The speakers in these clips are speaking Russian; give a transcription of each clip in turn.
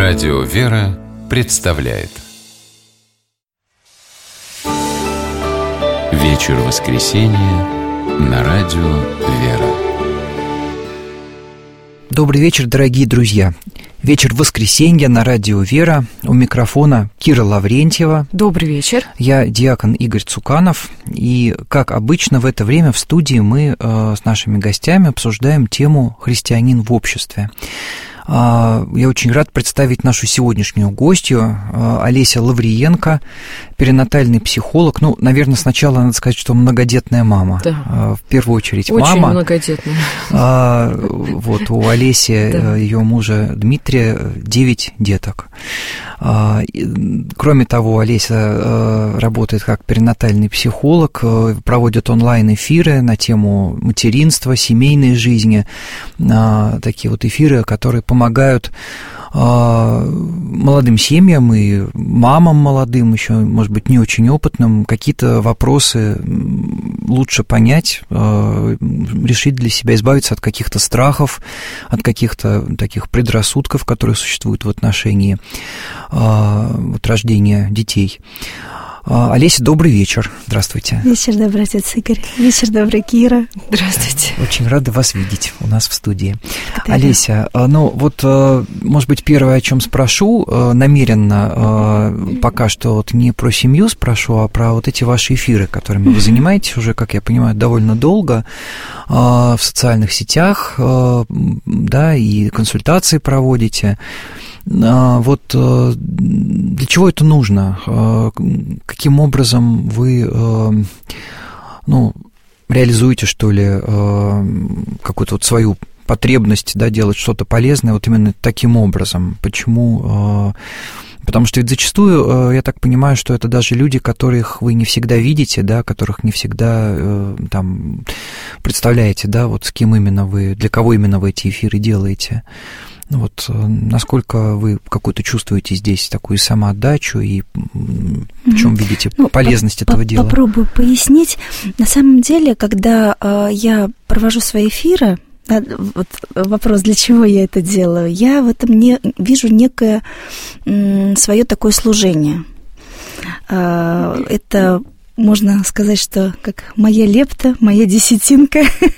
Радио «Вера» представляет вечер воскресенья на Радио «Вера». Добрый вечер, дорогие друзья. Вечер воскресенья на Радио «Вера». У микрофона Кира Лаврентьева. Добрый вечер. Я диакон Игорь Цуканов. И, как обычно, в это время в студии мы с нашими гостями обсуждаем тему «Христианин в обществе». Я очень рад представить нашу сегодняшнюю гостью, Олеся Лавриенко, перинатальный психолог. Ну, наверное, сначала надо сказать, что многодетная мама. Да. В первую очередь очень мама. Очень многодетная. Вот у Олеси, да, ее мужа Дмитрия 9 деток. Кроме того, Олеся работает как перинатальный психолог, проводит онлайн-эфиры на тему материнства, семейной жизни, такие вот эфиры, которые помогают молодым семьям и мамам молодым, еще, может быть, не очень опытным, какие-то вопросы лучше понять, решить для себя, избавиться от каких-то страхов, от каких-то таких предрассудков, которые существуют в отношении вот, рождения детей. Олеся, добрый вечер. Здравствуйте. Вечер добрый, отец Игорь. Вечер добрый, Кира. Здравствуйте. Очень рада вас видеть у нас в студии. Благодарю. Олеся, ну вот, может быть, первое, о чем спрошу, намеренно пока что вот не про семью спрошу, а про вот эти ваши эфиры, которыми вы занимаетесь уже, как я понимаю, довольно долго в социальных сетях, да, и консультации проводите. Вот для чего это нужно? Каким образом вы, ну, реализуете, что ли, какую-то вот свою потребность, да, делать что-то полезное вот именно таким образом? Почему? Потому что ведь зачастую, я так понимаю, что это даже люди, которых вы не всегда видите, да, которых не всегда там представляете, да, вот с кем именно вы, для кого именно вы эти эфиры делаете. Вот насколько вы какую-то чувствуете здесь такую самоотдачу и в чем видите полезность этого дела? Попробую пояснить. На самом деле, когда я провожу свои эфиры, да, вот вопрос, для чего я это делаю, я в этом вижу некое свое такое служение. Это, можно сказать, что как моя лепта, моя десятинка.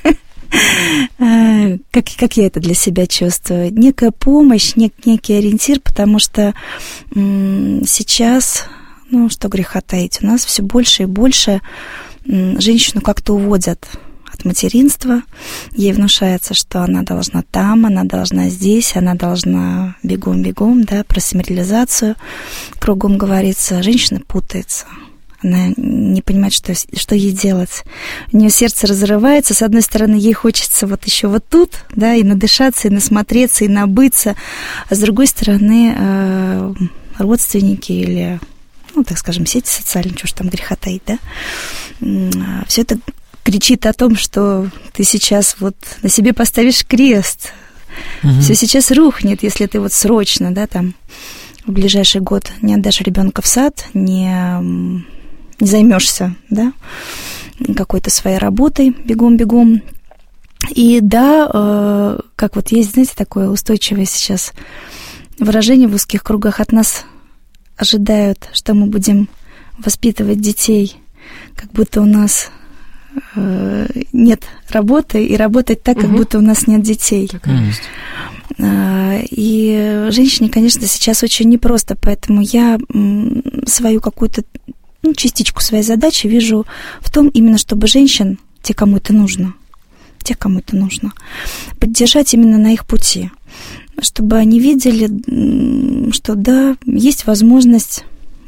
Как я это для себя чувствую? Некая помощь, некий ориентир, потому что сейчас, ну, что греха таить, у нас все больше и больше женщину как-то уводят от материнства. Ей внушается, что она должна там, она должна здесь, она должна бегом-бегом, да, про самореализацию. Кругом говорится, женщина путается. Она не понимает, что ей делать. У нее сердце разрывается. С одной стороны, ей хочется вот еще вот тут, да, и надышаться, и насмотреться, и набыться. А с другой стороны, родственники или, ну, так скажем, сети социальные, что ж там греха таить, да, все это кричит о том, что ты сейчас вот на себе поставишь крест. Все сейчас рухнет, если ты вот срочно, да, там, в ближайший год не отдашь ребенка в сад, не займешься, да, какой-то своей работой бегом-бегом. И да, как вот есть, знаете, такое устойчивое сейчас выражение в узких кругах, от нас ожидают, что мы будем воспитывать детей, как будто у нас нет работы, и работать так, как будто у нас нет детей. И женщине, конечно, сейчас очень непросто, поэтому я свою какую-то, ну, частичку своей задачи вижу в том, именно чтобы женщин, те, кому это нужно, поддержать именно на их пути, чтобы они видели, что да, есть возможность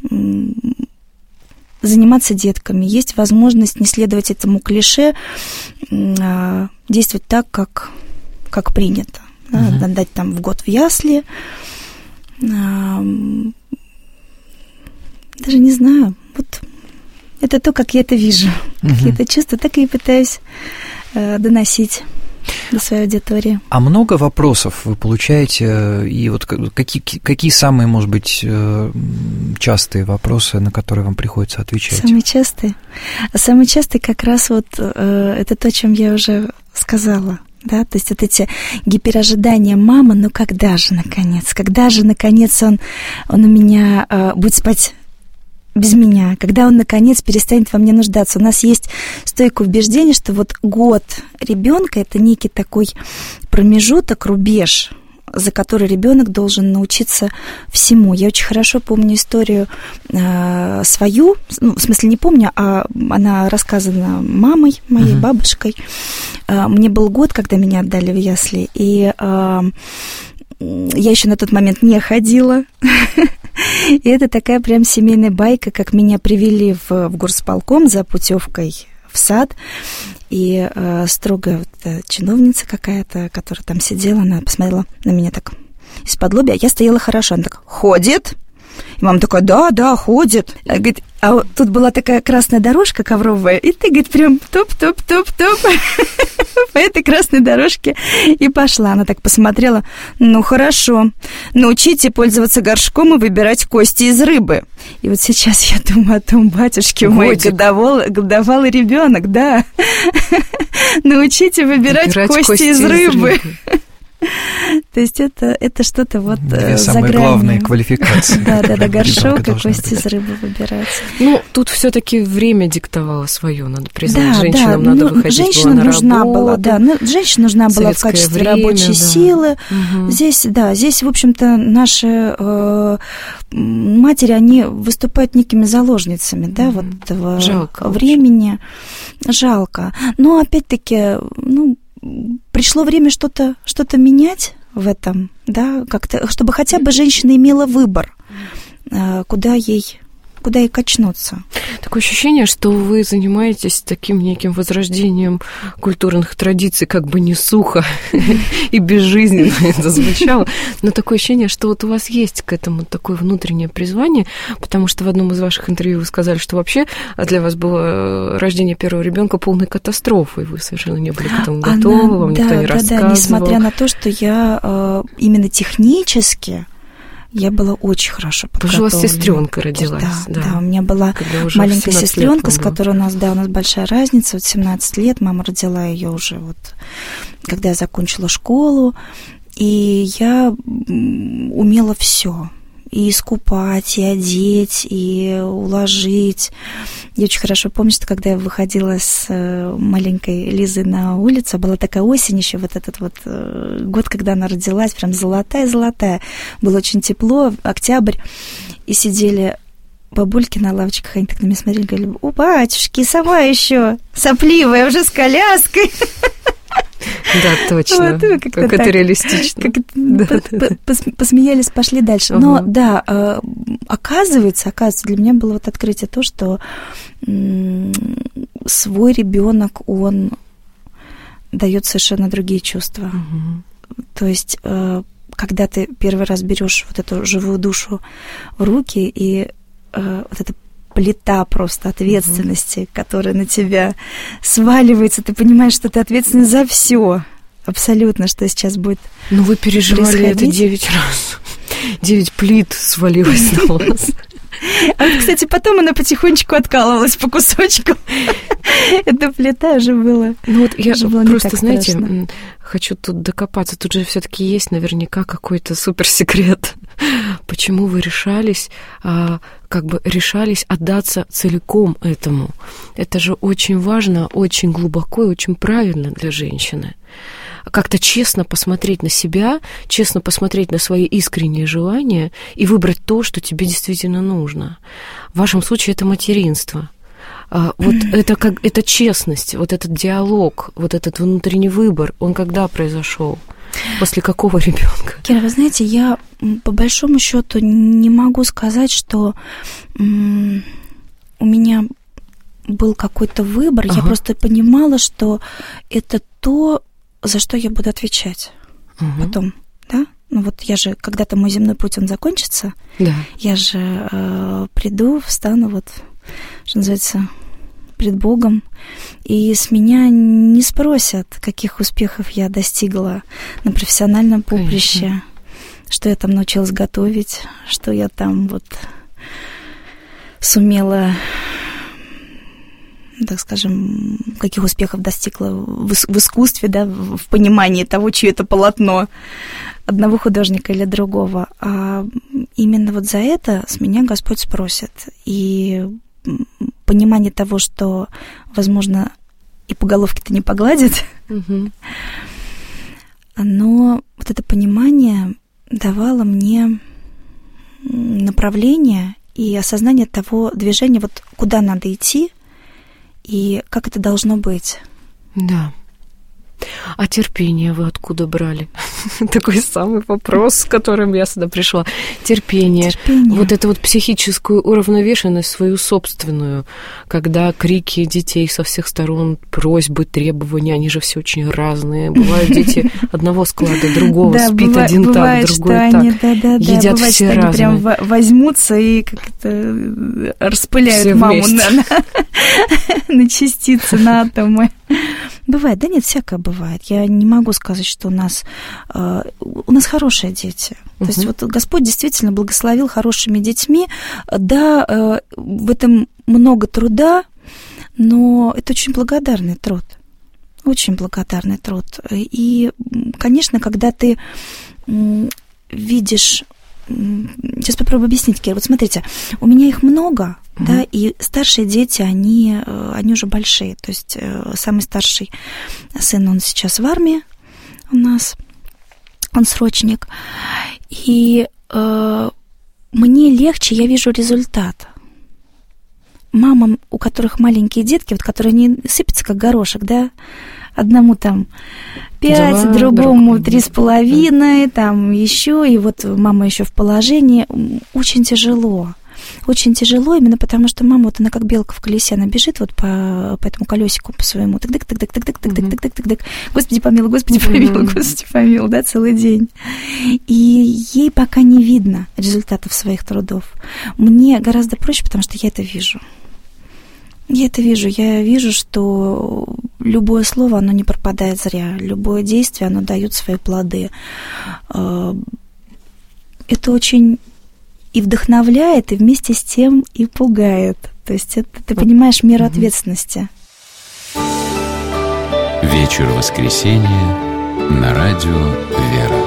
заниматься детками, есть возможность не следовать этому клише, действовать так, как принято. Да, отдать там в год в ясли. Даже не знаю. Вот это то, как я это вижу. Как я это чувствую, так и пытаюсь доносить до своей аудитории. А много вопросов вы получаете? И вот какие самые, может быть, частые вопросы, на которые вам приходится отвечать? Самые частые? Самые частые как раз вот это то, о чем я уже сказала. Да, то есть вот эти гиперожидания мамы, ну когда же наконец он у меня будет спать без меня, когда он, наконец, перестанет во мне нуждаться. У нас есть стойкое убеждение, что вот год ребенка это некий такой промежуток, рубеж, за который ребенок должен научиться всему. Я очень хорошо помню историю свою, ну, в смысле не помню, а она рассказана мамой, моей бабушкой. Мне был год, когда меня отдали в ясли, и я еще на тот момент не ходила. И это такая прям семейная байка, как меня привели в горсполком за путевкой в сад, и строгая вот чиновница какая-то, которая там сидела, она посмотрела на меня так из-под лобья, я стояла хорошо, она так: ходит? И мама такая: да, ходит. Она говорит: а вот тут была такая красная дорожка ковровая, и ты, говорит, прям топ-топ-топ-топ по этой красной дорожке и пошла. Она так посмотрела: ну, хорошо, научите пользоваться горшком и выбирать кости из рыбы. И вот сейчас я думаю о том, батюшки мой, годовалый ребенок, да. Научите выбирать кости из рыбы. То есть это что-то вот две самые главные квалификации. Да, горшок и кости из рыбы выбирать. Ну, тут все-таки время диктовало свое, надо признать. Женщинам надо выходить женщина было на нужна работу. Была, да, женщина нужна была в качестве рабочей силы. Здесь, в общем-то, наши матери, они выступают некими заложницами, да, вот этого времени. Жалко. Но опять-таки, пришло время что-то менять в этом, да, как-то, чтобы хотя бы женщина имела выбор, куда ей качнуться. Такое ощущение, что вы занимаетесь таким неким возрождением культурных традиций, как бы не сухо и безжизненно это звучало, но такое ощущение, что вот у вас есть к этому такое внутреннее призвание, потому что в одном из ваших интервью вы сказали, что вообще для вас было рождение первого ребенка полной катастрофой, вы совершенно не были к этому готовы, вам никто не рассказывал. Да, несмотря на то, что я именно технически я была очень хорошо подготовлена. Потому что у вас сестренка родилась. Да, у меня была маленькая сестренка, с которой у нас большая разница, 17 лет. Мама родила ее уже когда я закончила школу. И я умела все. И искупать, и одеть, и уложить. Я очень хорошо помню, что когда я выходила с маленькой Лизой на улицу, была такая осень еще, вот этот год, когда она родилась, прям золотая-золотая. Было очень тепло, октябрь, и сидели бабульки на лавочках, они так на меня смотрели, говорили: о, батюшки, сама еще сопливая, уже с коляской. Да, точно. Как это реалистично. Посмеялись, пошли дальше. Но да, оказывается, для меня было открытие то, что свой ребенок, он дает совершенно другие чувства. То есть, когда ты первый раз берешь вот эту живую душу в руки, и вот эта плита просто ответственности, которая на тебя сваливается, ты понимаешь, что ты ответственна за все. Абсолютно, что сейчас будет. Ну, вы переживали это 9 раз. 9 плит свалилось на вас. А вот, кстати, потом она потихонечку откалывалась по кусочку. Эта плита уже была. Ну вот я просто, знаете, хочу тут докопаться. Тут же все-таки есть наверняка какой-то суперсекрет. Почему вы решались отдаться целиком этому? Это же очень важно, очень глубоко и очень правильно для женщины. Как-то честно посмотреть на себя, честно посмотреть на свои искренние желания и выбрать то, что тебе действительно нужно. В вашем случае это материнство. Вот это честность, вот этот диалог, вот этот внутренний выбор, он когда произошел? После какого ребенка? Кира, вы знаете, я по большому счету не могу сказать, что у меня был какой-то выбор. Я просто понимала, что это то, за что я буду отвечать потом, да? Ну вот я же, когда-то мой земной путь, он закончится, я же приду, встану, что называется, пред Богом, и с меня не спросят, каких успехов я достигла на профессиональном поприще, конечно, что я там научилась готовить, что я там сумела так скажем, каких успехов достигла в искусстве, да, в понимании того, чье это полотно, одного художника или другого. А именно вот за это с меня Господь спросит. И понимание того, что, возможно, и по головке-то не погладит, но вот это понимание давало мне направление и осознание того движения, вот куда надо идти и как это должно быть. Да. А терпение вы откуда брали? Такой самый вопрос, с которым я сюда пришла. Терпение. Вот эту вот психическую уравновешенность свою собственную, когда крики детей со всех сторон, просьбы, требования, они же все очень разные. Бывают дети одного склада, другого, спит один так, другой так. Едят все разные. Они прям возьмутся и как-то распыляют маму на частицы, на атомы. Бывает, да нет, всякое бывает. Я не могу сказать, что у нас хорошие дети. То есть вот Господь действительно благословил хорошими детьми. Да, в этом много труда, но это очень благодарный труд. Очень благодарный труд. И, конечно, когда ты видишь... Сейчас попробую объяснить, Кира. Вот смотрите, у меня их много, да, и старшие дети, они уже большие. То есть самый старший сын, он сейчас в армии у нас, он срочник. И мне легче, я вижу результат. Мамам, у которых маленькие детки, вот которые не сыпятся, как горошек, да, одному там 5, другому 3,5, там еще, и вот мама еще в положении. Очень тяжело. Очень тяжело именно потому, что мама, вот она как белка в колесе, она бежит вот по этому колесику по своему, тык-тык-тык-тык-тык-тык-тык-тык-тык. Господи помилуй, Господи помилуй, Господи помилуй, да, целый день. И ей пока не видно результатов своих трудов. Мне гораздо проще, потому что я это вижу. Я вижу, что любое слово, оно не пропадает зря, любое действие, оно дает свои плоды. Это очень и вдохновляет, и вместе с тем и пугает. То есть это, ты понимаешь меру ответственности. Вечер воскресенья на радио «Вера».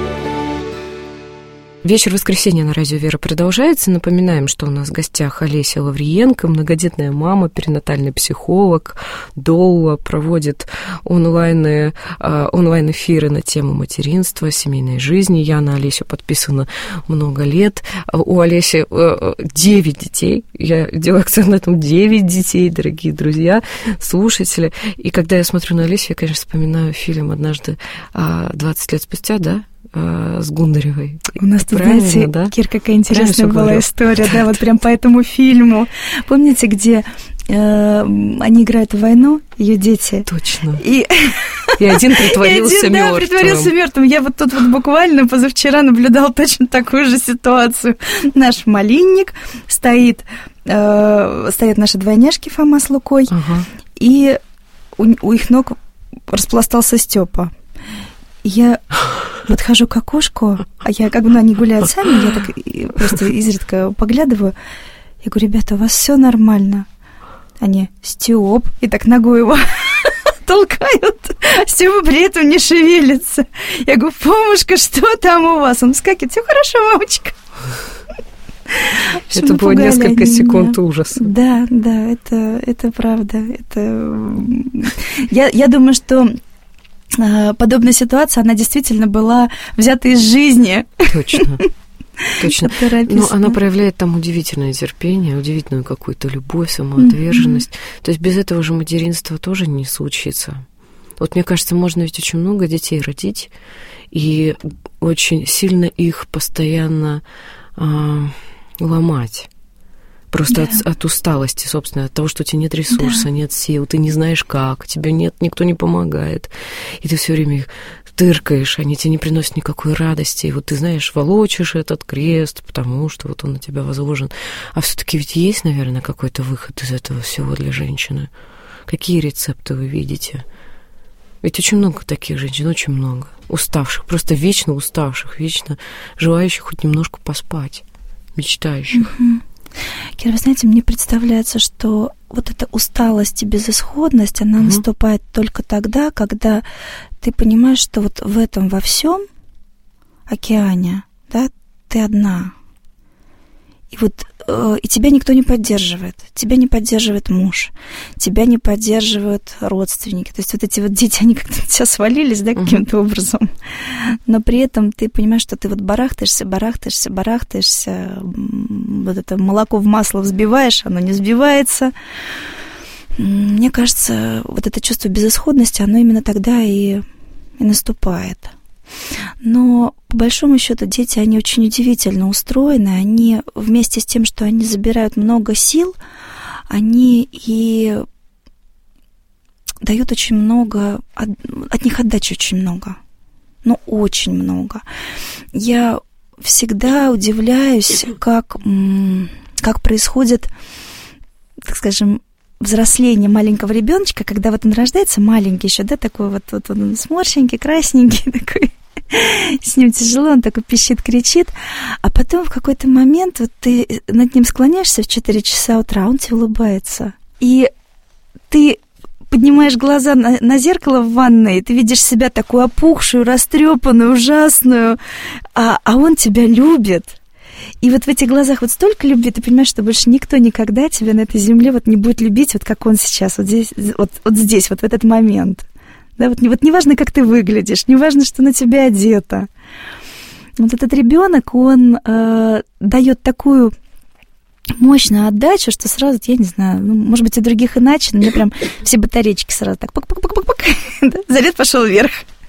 Вечер воскресенья на радио «Вера» продолжается. Напоминаем, что у нас в гостях Олеся Лавриенко, многодетная мама, перинатальный психолог, доула, проводит онлайн-эфиры на тему материнства, семейной жизни. Я на Олесю подписана много лет. У Олеси 9 детей. Я делаю акцент на этом. 9 детей, дорогие друзья, слушатели. И когда я смотрю на Олесю, я, конечно, вспоминаю фильм «Однажды 20 лет спустя», да? С Гундаревой. У нас тут, знаете, да? Кир, какая интересная была история, да, вот прям по этому фильму. Помните, где они играют в войну, ее дети? Точно. И один притворился мертвым. Да, притворился мертвым. Я вот тут вот буквально позавчера наблюдала точно такую же ситуацию. Наш малинник стоят наши двойняшки Фома с Лукой, и у их ног распластался Степа. Я подхожу к окошку, а я как бы, они гуляют сами, я так просто изредка поглядываю. Я говорю: ребята, у вас все нормально? Они: Стёп, и так ногой его толкают. Стёпа при этом не шевелится. Я говорю: Фомушка, что там у вас? Он скакивает: все хорошо, мамочка. Это было несколько секунд ужаса. Да, это правда. Я думаю, что подобная ситуация, она действительно была взята из жизни. Точно. Но она проявляет там удивительное терпение, удивительную какую-то любовь, самоотверженность. То есть без этого же материнства тоже не случится. Вот мне кажется, можно ведь очень много детей родить и очень сильно их постоянно ломать. Просто от усталости, собственно, от того, что у тебя нет ресурса, нет сил, ты не знаешь как, тебе никто не помогает, и ты все время их тыркаешь, они тебе не приносят никакой радости, и вот ты, знаешь, волочишь этот крест, потому что вот он на тебя возложен. А все-таки ведь есть, наверное, какой-то выход из этого всего для женщины. Какие рецепты вы видите? Ведь очень много таких женщин, очень много. Уставших, просто вечно уставших, вечно желающих хоть немножко поспать, мечтающих. Кира, вы знаете, мне представляется, что вот эта усталость и безысходность, она наступает только тогда, когда ты понимаешь, что вот в этом во всем океане, да, ты одна. И вот и тебя никто не поддерживает. Тебя не поддерживает муж, тебя не поддерживают родственники. То есть вот эти вот дети, они как-то на тебя свалились, да, каким-то образом. Но при этом ты понимаешь, что ты вот барахтаешься. Вот это молоко в масло взбиваешь, оно не взбивается. Мне кажется, вот это чувство безысходности, оно именно тогда и наступает. Но, по большому счету, дети, они очень удивительно устроены. Они вместе с тем, что они забирают много сил, они и дают очень много, от них отдачи очень много. Ну, очень много. Я всегда удивляюсь, как происходит, так скажем, взросление маленького ребеночка, когда вот он рождается маленький еще, да, такой вот он сморщенький, красненький такой, с ним тяжело, он такой пищит, кричит, а потом в какой-то момент вот ты над ним склоняешься в 4 часа утра, он тебе улыбается, и ты поднимаешь глаза на зеркало в ванной, и ты видишь себя такую опухшую, растрепанную, ужасную, а он тебя любит. И вот в этих глазах вот столько любви, ты понимаешь, что больше никто никогда тебя на этой земле вот не будет любить, вот как он сейчас, вот здесь, вот здесь, вот в этот момент. Да, вот неважно, как ты выглядишь, неважно, что на тебя одето. Вот этот ребенок, он дает такую мощную отдачу, что сразу, я не знаю, ну, может быть, у других иначе, но мне прям все батарейки сразу так пак-пак-пак-пак-пак, да? Заряд пошел вверх.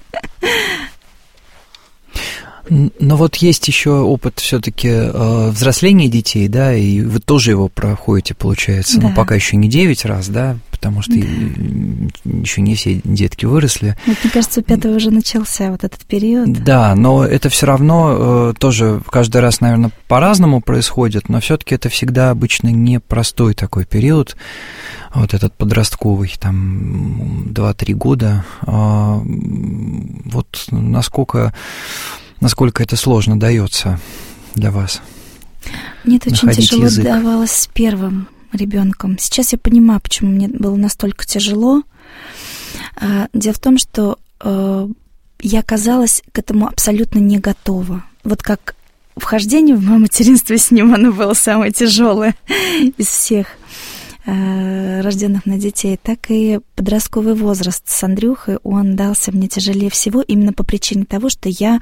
Но вот есть еще опыт все-таки взросления детей, да, и вы тоже его проходите, получается, да. Но пока еще не 9 раз, да, потому что еще не все детки выросли. Вот, мне кажется, у 5-го уже начался вот этот период. Да, но это все равно тоже каждый раз, наверное, по-разному происходит, но все-таки это всегда обычно непростой такой период, вот этот подростковый, там, 2-3 года. Вот насколько это сложно дается для вас? Мне это очень тяжело давалось с первым ребенком. Сейчас я понимаю, почему мне было настолько тяжело. Дело в том, что я оказалась к этому абсолютно не готова. Вот как вхождение в мое материнство с ним, оно было самое тяжелое из всех рожденных на детей, так и подростковый возраст с Андрюхой, он дался мне тяжелее всего именно по причине того, что я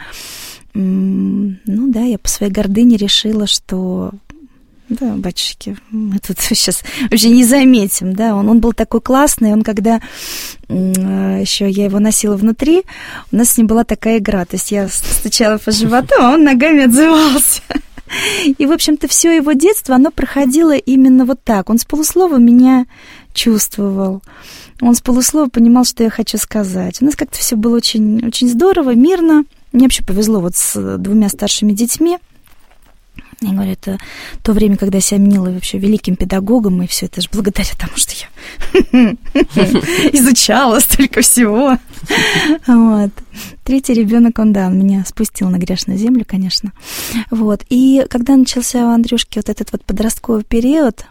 по своей гордыне решила, что да, батюшки, мы тут сейчас вообще не заметим, да, он был такой классный, он когда еще я его носила внутри, у нас с ним была такая игра, то есть я стучала по животу, а он ногами отзывался. И, в общем-то, все его детство, оно проходило именно вот так. Он с полуслова меня чувствовал. Он с полуслова понимал, что я хочу сказать. У нас как-то все было очень, очень здорово, мирно. Мне вообще повезло вот с 2 старшими детьми. Я говорю, это то время, когда я себя мнила вообще великим педагогом, и все это же благодаря тому, что я изучала столько всего. Вот. 3-й ребенок, он меня спустил на грешную землю, конечно. Вот. И когда начался у Андрюшки вот этот вот подростковый период,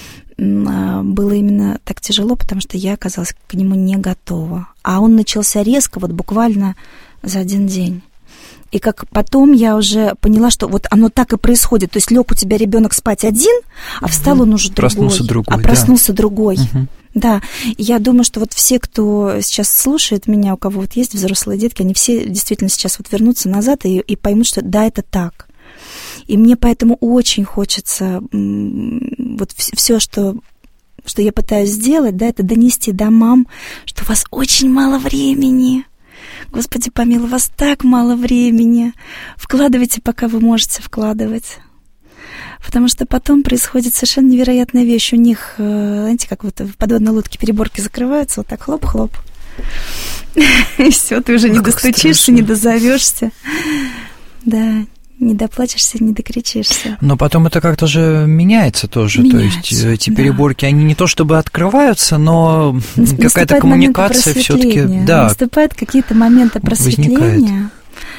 было именно так тяжело, потому что я оказалась к нему не готова. А он начался резко, вот буквально за 1 день. И как потом я уже поняла, что вот оно так и происходит. То есть лег у тебя ребенок спать один, а встал он уже другой. Проснулся другой. Да. И я думаю, что вот все, кто сейчас слушает меня, у кого вот есть взрослые детки, они все действительно сейчас вот вернутся назад и поймут, что да, это так. И мне поэтому очень хочется вот все, что я пытаюсь сделать, да, это донести до мам, что у вас очень мало времени. Господи помилуй, у вас так мало времени. Вкладывайте, пока вы можете вкладывать. Потому что потом происходит совершенно невероятная вещь. У них, знаете, как вот в подводной лодке переборки закрываются, вот так хлоп-хлоп. И все, ты уже не достучишься, не дозовешься. Да, не доплачешься, не докричишься. Но потом это как-то же меняется тоже. То есть эти переборки, они не то чтобы открываются, но какая-то коммуникация все-таки. Да, наступают какие-то моменты просветления. Возникает.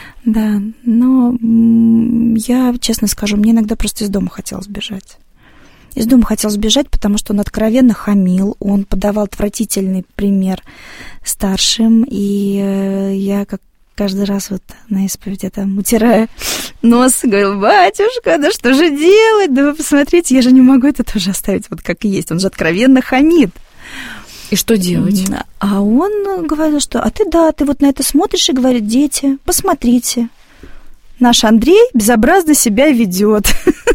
Да, но я честно скажу, мне иногда просто из дома хотелось бежать. из дома хотел сбежать, потому что он откровенно хамил, он подавал отвратительный пример старшим, и я как каждый раз вот на исповеди там утирая нос, говорил: батюшка, да что же делать? Да вы посмотрите, я же не могу это тоже оставить вот как есть, он же откровенно хамит. И что делать? А он говорил, что ты вот на это смотришь и говорит: дети, посмотрите, наш Андрей безобразно себя ведет.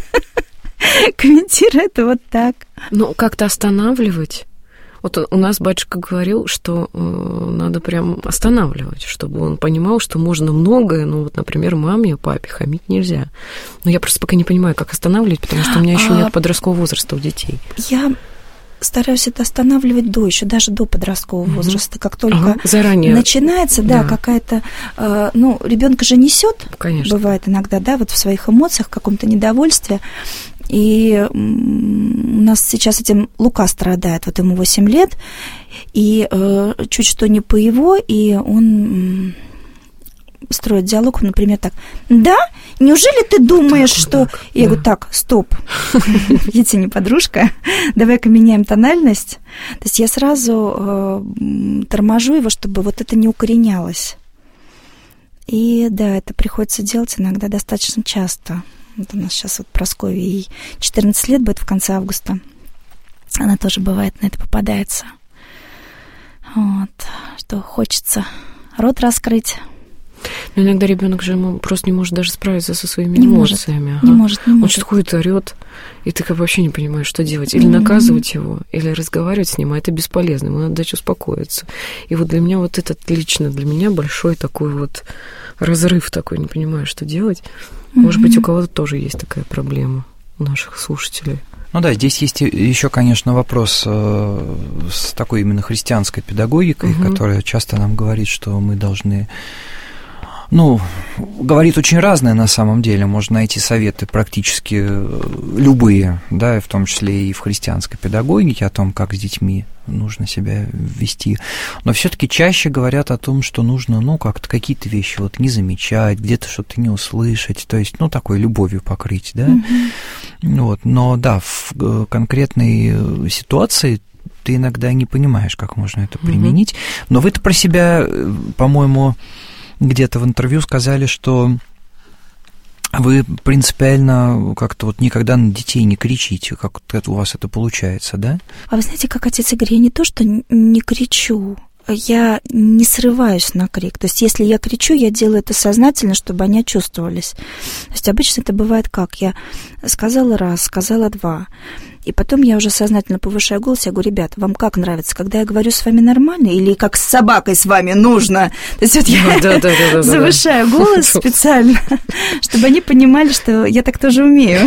Комментирует это вот так. Ну, как-то останавливать. Вот у нас батюшка говорил, что надо прям останавливать, чтобы он понимал, что можно многое, ну вот, например, маме и папе хамить нельзя. Но я просто пока не понимаю, как останавливать, потому что у меня еще нет подросткового возраста у детей. Я стараюсь это останавливать еще даже до подросткового возраста, как только заранее начинается, какая-то, ребенка же несет, бывает иногда, да, вот в своих эмоциях, в каком-то недовольстве. И у нас сейчас этим Лука страдает, вот ему 8 лет, и чуть что не по его, и он строит диалог, например, так: да, неужели ты думаешь, что... Я говорю: так, стоп, видите, не подружка, давай-ка меняем тональность. То есть я сразу торможу его, чтобы вот это не укоренялось. И да, это приходится делать иногда достаточно часто. Вот у нас сейчас вот Прасковье, ей 14 лет будет в конце августа. Она тоже бывает на это попадается. Вот, что хочется рот раскрыть. Но иногда ребенок же просто не может даже справиться со своими эмоциями. Не может. Он что-то ходит, орет, и ты как бы вообще не понимаешь, что делать. Или наказывать его, или разговаривать с ним, а это бесполезно, ему надо дать успокоиться. И вот для меня вот этот лично для меня большой такой вот разрыв такой, не понимаю, что делать. Может быть, у кого-то тоже есть такая проблема, у наших слушателей. Ну да, здесь есть еще, конечно, вопрос с такой именно христианской педагогикой, которая часто нам говорит, что мы должны... говорит очень разное на самом деле. Можно найти советы практически любые, да, в том числе и в христианской педагогике, о том, как с детьми нужно себя вести. Но все-таки чаще говорят о том, что нужно, как-то какие-то вещи вот не замечать, где-то что-то не услышать, то есть, такой любовью покрыть, да. Вот. Но да, в конкретной ситуации ты иногда не понимаешь, как можно это применить. Но вы-то про себя, по-моему, где-то в интервью сказали, что вы принципиально как-то вот никогда на детей не кричите, как у вас это получается, да? А вы знаете, как отец Игорь, я не то, что не кричу, я не срываюсь на крик. То есть если я кричу, я делаю это сознательно, чтобы они чувствовались. То есть обычно это бывает как? Я сказала раз, сказала два, и потом я уже сознательно повышаю голос, я говорю: ребят, вам как нравится, когда я говорю с вами нормально или как с собакой с вами нужно? То есть вот я завышаю голос специально, чтобы они понимали, что я так тоже умею.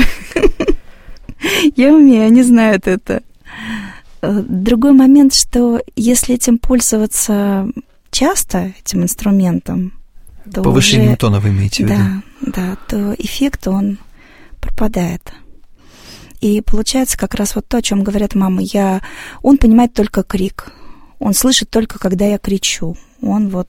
Я умею, они знают это. Другой момент, что если этим пользоваться часто, этим инструментом, то повышением тона вы имеете в виду? Да, то эффект, он пропадает. И получается как раз вот то, о чем говорят мамы. Он понимает только крик. Он слышит только, когда я кричу. Он вот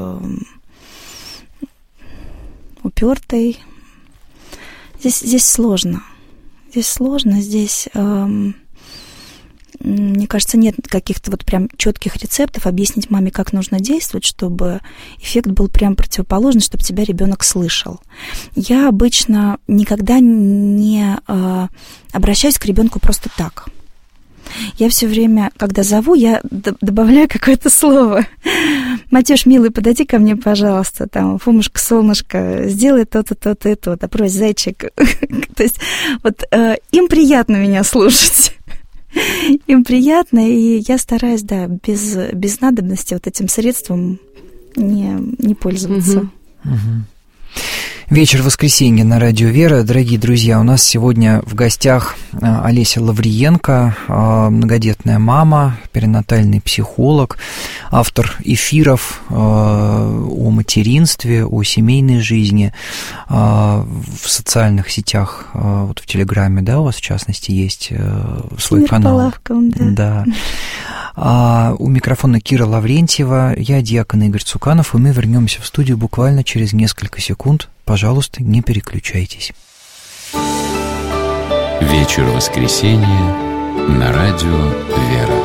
упертый. Здесь сложно. Здесь, мне кажется, нет каких-то вот прям четких рецептов объяснить маме, как нужно действовать, чтобы эффект был прям противоположный, чтобы тебя ребенок слышал. Я обычно никогда не обращаюсь к ребенку просто так. Я все время, когда зову, я добавляю какое-то слово. Матюш, милый, подойди ко мне, пожалуйста, там, Фомушка, солнышко, сделай то-то, то-то и то-то, брось, зайчик. То есть вот им приятно меня слушать. Им приятно, и я стараюсь, да, без надобности вот этим средством не пользоваться. Вечер воскресенья на радио «Вера». Дорогие друзья, у нас сегодня в гостях Олеся Лавриенко, многодетная мама, перинатальный психолог, автор эфиров о материнстве, о семейной жизни в социальных сетях, вот в Телеграме, да, у вас в частности есть свой канал. Да. У микрофона Кира Лаврентьева, я диакон Игорь Цуканов, и мы вернемся в студию буквально через несколько секунд. Пожалуйста, не переключайтесь. Вечер воскресенья на радио «Вера».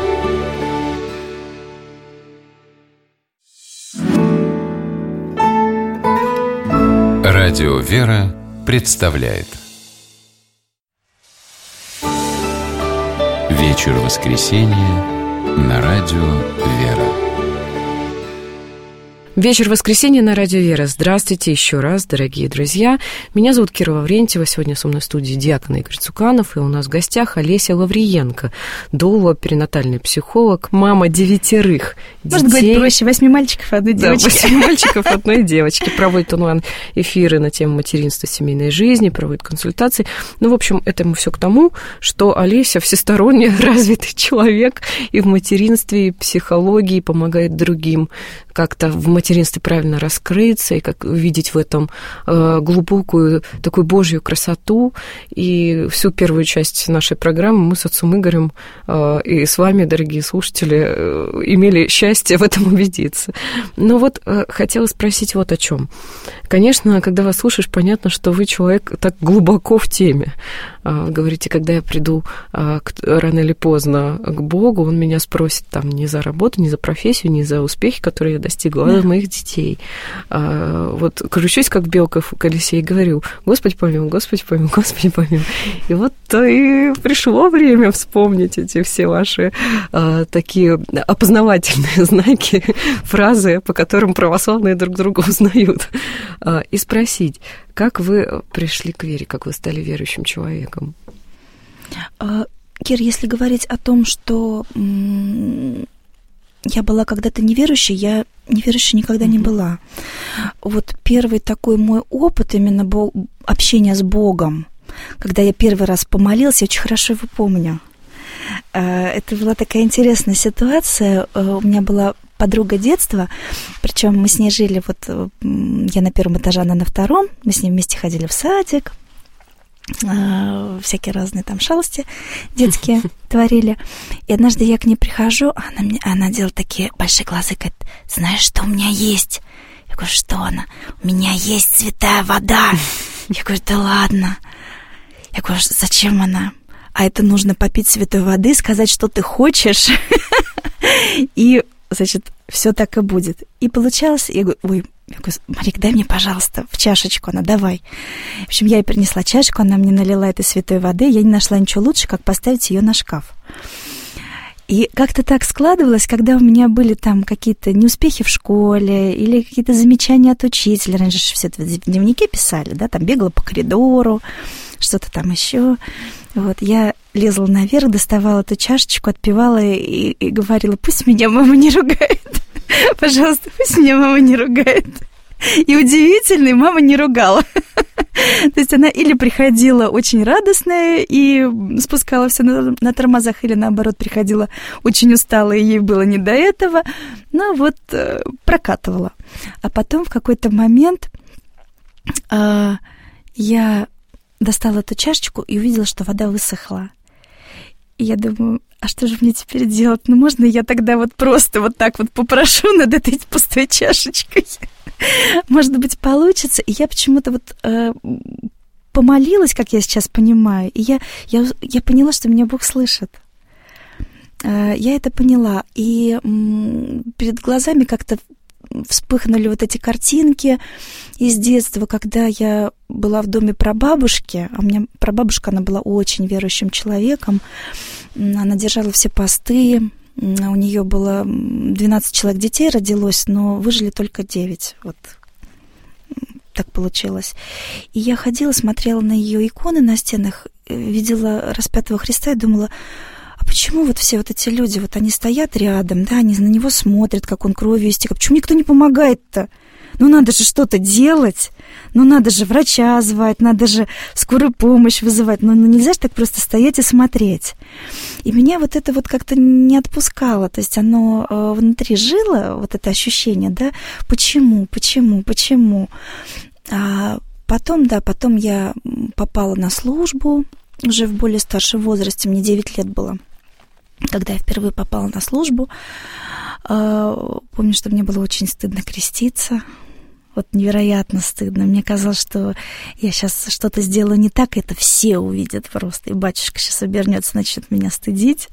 Радио «Вера» представляет Вечер воскресенья на радио «Вера». Вечер воскресенья на радио «Вера». Здравствуйте еще раз, дорогие друзья. Меня зовут Кира Лаврентьева. Сегодня со мной в студии диакон Игорь Цуканов. И у нас в гостях Олеся Лавриенко, доула, перинатальный психолог, мама 9 детей. Может быть, проще 8 мальчиков, 1 девочки. Да, 8 мальчиков, 1 девочки. Проводит онлайн-эфиры на тему материнства, семейной жизни, проводит консультации. Ну, в общем, это мы все к тому, что Олеся всесторонне развитый человек и в материнстве, и в психологии, помогает другим как-то в материнстве правильно раскрыться и как увидеть в этом глубокую такую Божью красоту. И всю первую часть нашей программы мы с отцом Игорем и с вами, дорогие слушатели, имели счастье в этом убедиться. Но вот хотела спросить вот о чем. Конечно, когда вас слушаешь, понятно, что вы человек так глубоко в теме. Говорите, когда я приду рано или поздно к Богу, Он меня спросит там не за работу, не за профессию, не за успехи, которые я достигла, а за моих детей. Вот кручусь, как белка в колесе, и говорю: Господи помилуй, Господи помилуй, Господи помилуй. И вот и пришло время вспомнить эти все ваши такие опознавательные знаки, фразы, по которым православные друг друга узнают. И спросить, как вы пришли к вере, как вы стали верующим человеком? Кир, если говорить о том, что я была когда-то неверующей, я неверующей никогда не была. Вот первый такой мой опыт именно общения с Богом, когда я первый раз помолилась, я очень хорошо его помню. Это была такая интересная ситуация. У меня была подруга детства, причем мы с ней жили, вот я на 1 этаже, она на 2, мы с ней вместе ходили в садик, всякие разные там шалости детские творили. И однажды я к ней прихожу, она делает такие большие глаза, говорит: знаешь, что у меня есть? Я говорю: что она? У меня есть святая вода. Я говорю: да ладно. Я говорю: зачем она? А это нужно попить святой воды, сказать, что ты хочешь, и, значит, все так и будет. И получалось, я говорю: Марик, дай мне, пожалуйста, в чашечку. Она: давай. В общем, я ей принесла чашечку, она мне налила этой святой воды. Я не нашла ничего лучше, как поставить ее на шкаф. И как-то так складывалось, когда у меня были там какие-то неуспехи в школе или какие-то замечания от учителя. Раньше же все это в дневнике писали, да, там бегала по коридору, что-то там еще. Вот, я лезла наверх, доставала эту чашечку, отпивала и говорила: пусть меня мама не ругает. Пожалуйста, пусть меня мама не ругает. И удивительно, и мама не ругала. То есть она или приходила очень радостная и спускала все на тормозах, или наоборот приходила очень усталая, и ей было не до этого. Но вот прокатывала. А потом в какой-то момент я достала эту чашечку и увидела, что вода высохла. И я думаю: а что же мне теперь делать? Ну, можно я тогда вот просто вот так вот попрошу над этой пустой чашечкой? Может быть, получится? И я почему-то вот помолилась, как я сейчас понимаю, и я поняла, что меня Бог слышит. Я это поняла. И перед глазами как-то вспыхнули вот эти картинки из детства, когда я была в доме прабабушки, а у меня прабабушка, она была очень верующим человеком, она держала все посты, у нее было 12 человек детей родилось, но выжили только 9, вот так получилось. И я ходила, смотрела на ее иконы на стенах, видела распятого Христа и думала: а почему вот все вот эти люди, вот они стоят рядом, да, они на него смотрят, как он кровью истек, а почему никто не помогает-то? Ну, надо же что-то делать, ну, надо же врача звать, надо же скорую помощь вызывать, ну, нельзя же так просто стоять и смотреть. И меня вот это вот как-то не отпускало, то есть оно внутри жило, вот это ощущение, да, почему? А потом я попала на службу, уже в более старшем возрасте, мне 9 лет было, когда я впервые попала на службу. Помню, что мне было очень стыдно креститься. вот невероятно стыдно. Мне казалось, что я сейчас что-то сделаю не так, это все увидят просто, и батюшка сейчас обернется, начнет меня стыдить.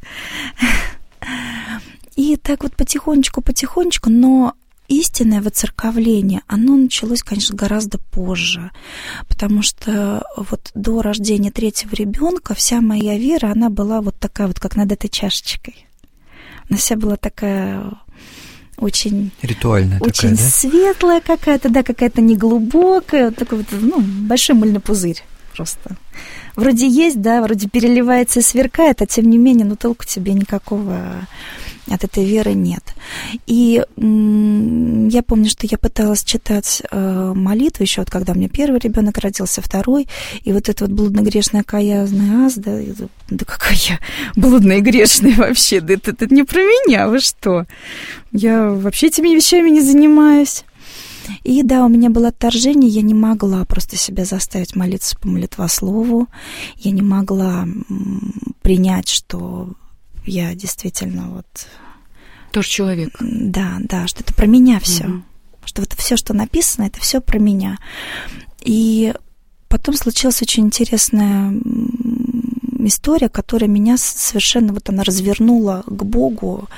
И так вот потихонечку, но истинное воцерковление, оно началось, конечно, гораздо позже, потому что вот до рождения третьего ребенка вся моя вера, она была вот такая вот, как над этой чашечкой. Она вся была такая очень... Ритуальная очень такая, да? Светлая какая-то, да, какая-то неглубокая, такой вот, большой мыльный пузырь просто. Вроде есть, да, вроде переливается и сверкает, а тем не менее, толку тебе никакого от этой веры нет. И я помню, что я пыталась читать молитвы еще, вот когда у меня первый ребенок родился, второй, и вот это вот блудно-грешная каязная аз, да какая я блудная и грешная вообще, да это не про меня, вы что? Я вообще этими вещами не занимаюсь. И да, у меня было отторжение, я не могла просто себя заставить молиться по молитвослову, я не могла принять, что я действительно вот... Тоже человек. Да, что это про меня все. Что вот все, что написано, это все про меня. И потом случилась очень интересная история, которая меня совершенно, вот она развернула к Богу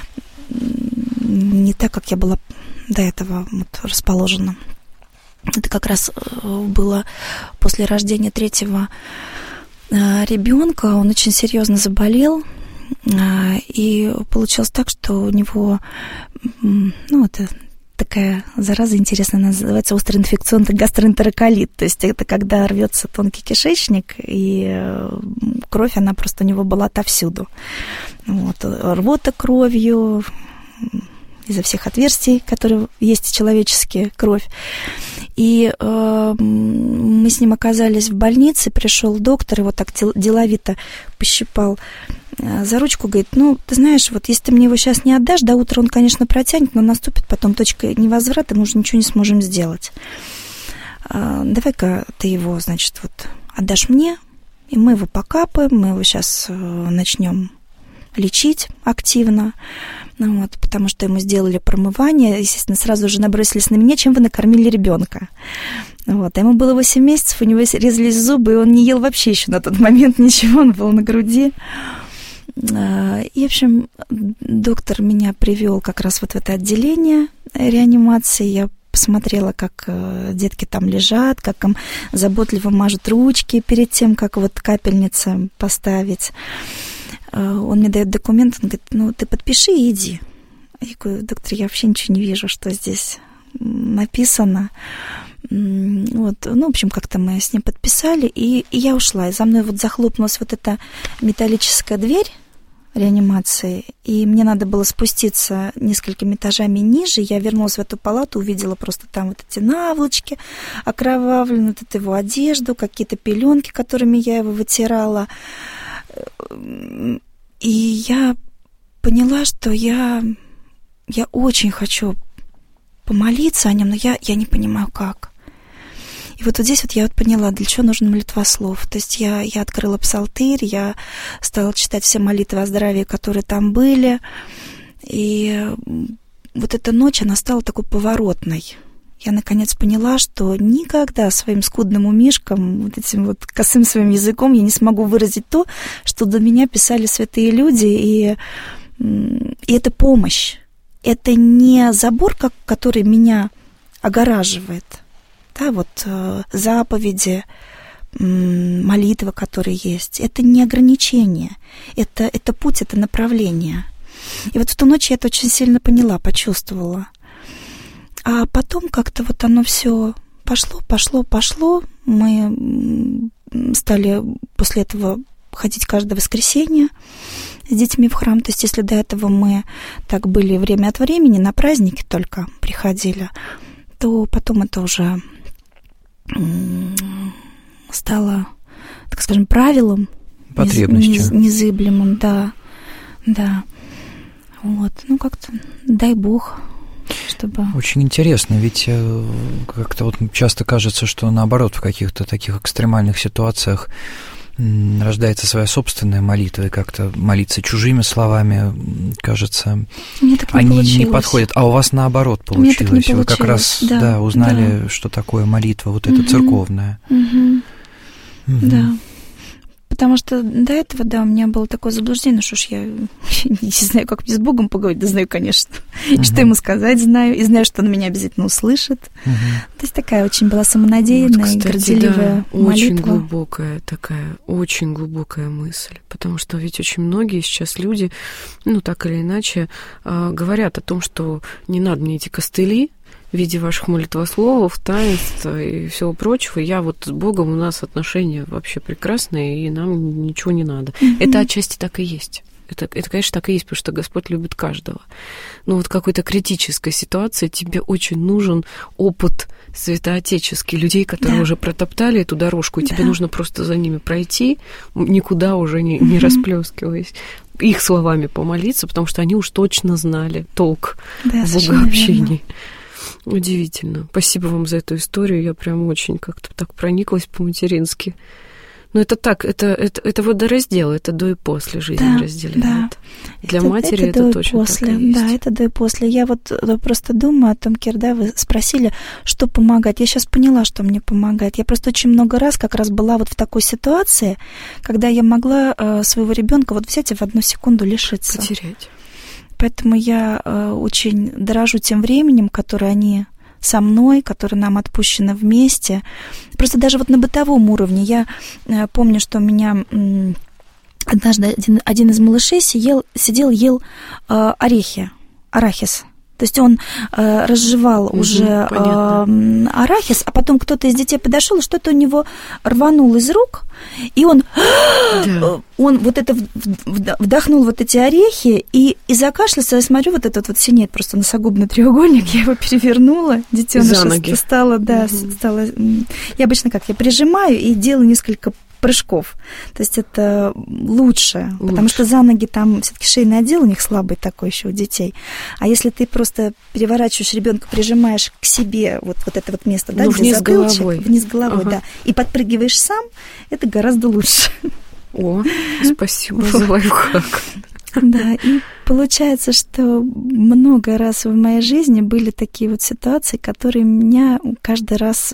не так, как я была до этого вот расположена. Это как раз было после рождения третьего ребенка. Он очень серьезно заболел. И получилось так, что у него, это такая зараза интересная, называется острый инфекционный гастроэнтероколит. То есть это когда рвется тонкий кишечник, и кровь, она просто у него была отовсюду. Вот, рвота кровью, изо всех отверстий, которые есть человеческие, кровь. И мы с ним оказались в больнице, пришел доктор, его так деловито пощипал за ручку, говорит, ты знаешь, вот если ты мне его сейчас не отдашь, до утра он, конечно, протянет, но наступит потом точка невозврата, мы уже ничего не сможем сделать. Давай-ка ты его, значит, вот отдашь мне, и мы его покапаем, мы его сейчас начнем лечить активно, потому что ему сделали промывание, естественно, сразу же набросились на меня, чем вы накормили ребенка. А ему было 8 месяцев, у него резались зубы, и он не ел вообще еще на тот момент ничего, он был на груди. И, в общем, доктор меня привел как раз вот в это отделение реанимации. Я посмотрела, как детки там лежат, как им заботливо мажут ручки перед тем, как вот капельницы поставить. Он мне дает документ, он говорит, ты подпиши и иди. Я говорю, доктор, я вообще ничего не вижу, что здесь написано. В общем, как-то мы с ним подписали, и я ушла. И за мной вот захлопнулась вот эта металлическая дверь реанимации, и мне надо было спуститься несколькими этажами ниже. Я вернулась в эту палату, увидела просто там вот эти наволочки окровавленные, вот эту его одежду, какие-то пеленки, которыми я его вытирала. И я поняла, что я очень хочу помолиться о нем, но я не понимаю, как. И вот здесь вот я поняла, для чего нужен молитвослов. То есть я открыла псалтырь, я стала читать все молитвы о здравии, которые там были. И вот эта ночь, она стала такой поворотной. Я, наконец, поняла, что никогда своим скудным умишком, вот этим вот косым своим языком я не смогу выразить то, что до меня писали святые люди, и это помощь. Это не забор, который меня огораживает, да, вот заповеди, молитвы, которые есть. Это не ограничение, это путь, это направление. И вот в ту ночь я это очень сильно поняла, почувствовала. А потом как-то вот оно все пошло. Мы стали после этого ходить каждое воскресенье с детьми в храм. То есть если до этого мы так были время от времени, на праздники только приходили, то потом это уже стало, так скажем, правилом. Потребностью. Незыблемым, да. Вот, как-то, дай Бог, чтобы... Очень интересно, ведь как-то вот часто кажется, что наоборот в каких-то таких экстремальных ситуациях рождается своя собственная молитва, и как-то молиться чужими словами, кажется, они не подходят. А у вас наоборот получилось. Вы как раз узнали, что такое молитва, вот эта церковная. Да. Потому что до этого, у меня было такое заблуждение, что ж я не знаю, как мне с Богом поговорить, да знаю, конечно. И что ему сказать знаю, и знаю, что он меня обязательно услышит. То есть такая очень была самонадеянная, вот, горделивая молитва. Очень глубокая такая, очень глубокая мысль. Потому что ведь очень многие сейчас люди, так или иначе, говорят о том, что не надо мне эти костыли в виде ваших молитвословов, таинств и всего прочего. Я вот с Богом, у нас отношения вообще прекрасные, и нам ничего не надо. Это отчасти так и есть. Это, конечно, так и есть, потому что Господь любит каждого. Но вот в какой-то критической ситуации тебе очень нужен опыт святоотеческий, людей, которые уже протоптали эту дорожку, и тебе нужно просто за ними пройти, никуда уже не расплескиваясь, их словами помолиться, потому что они уж точно знали толк в богообщении. Удивительно. Спасибо вам за эту историю. Я прям очень как-то так прониклась по-матерински. Но это так, это водораздел, это до и после жизни разделяет. Да. Для матери это точно так и есть. Да, это до и после. Я вот просто думаю о том, Кир, вы спросили, что помогает. Я сейчас поняла, что мне помогает. Я просто очень много раз как раз была вот в такой ситуации, когда я могла своего ребенка вот взять и в одну секунду лишиться. Потерять. Поэтому я очень дорожу тем временем, которое они со мной, которое нам отпущено вместе. Просто даже вот на бытовом уровне. Я помню, что у меня однажды один из малышей сидел, ел арахис. То есть он разжевал уже арахис, а потом кто-то из детей подошел, и что-то у него рванул из рук, и он вот это вдохнул вот эти орехи и закашлялся. Я смотрю, вот этот вот синеет просто носогубный треугольник, я его перевернула, детёныш стало, стало. Я обычно я прижимаю и делаю несколько прыжков. То есть это лучше, потому что за ноги там все-таки шейный отдел у них слабый такой еще у детей. А если ты просто переворачиваешь ребенка, прижимаешь к себе вот это вот место, где вниз головой, и подпрыгиваешь сам, это гораздо лучше. О, спасибо за лайфхак. Да, и получается, что много раз в моей жизни были такие вот ситуации, которые меня каждый раз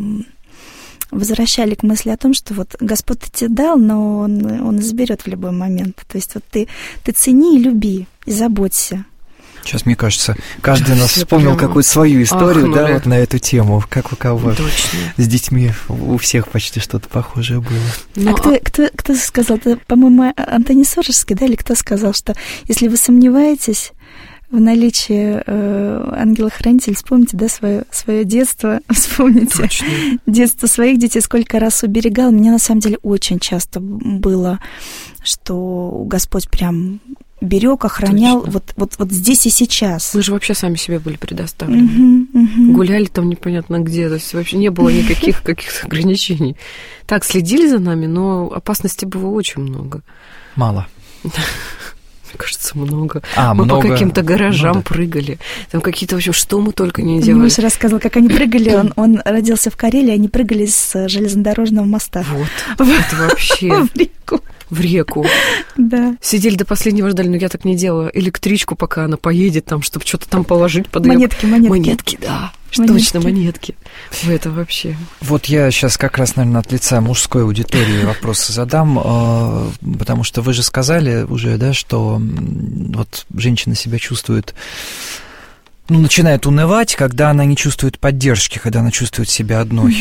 возвращали к мысли о том, что вот Господь тебе дал, но Он заберет в любой момент. То есть вот ты цени и люби, и заботься. Сейчас, мне кажется, каждый нас вспомнил какую-то свою историю, вот на эту тему, как у кого. Точно. С детьми у всех почти что-то похожее было. Кто сказал? Это, по-моему, Антоний Сорожский, или кто сказал, что если вы сомневаетесь в наличии ангела-хранителя, вспомните, свое детство, вспомните детство своих детей, сколько раз уберегал. Меня, на самом деле, очень часто было, что Господь прям берег, охранял вот здесь и сейчас. Мы же вообще сами себе были предоставлены. Гуляли там непонятно где, то есть вообще не было никаких каких-то ограничений. Так, следили за нами, но опасностей было очень много. Мало. Мне кажется, много. Мы по каким-то гаражам прыгали. Там какие-то, в общем, что мы только не делали. Муж рассказывал, как они прыгали. Он родился в Карелии, они прыгали с железнодорожного моста. Вот. Это вообще... В реку. Да. Сидели до последнего, ждали, но я так не делала. Электричку, пока она поедет, там, чтобы что-то там положить под монетки. Монетки, да. Точно, монетки. Это вообще. Вот я сейчас как раз, наверное, от лица мужской аудитории вопросы задам, потому что вы же сказали уже, да, что вот женщина себя чувствует, начинает унывать, когда она не чувствует поддержки, когда она чувствует себя одной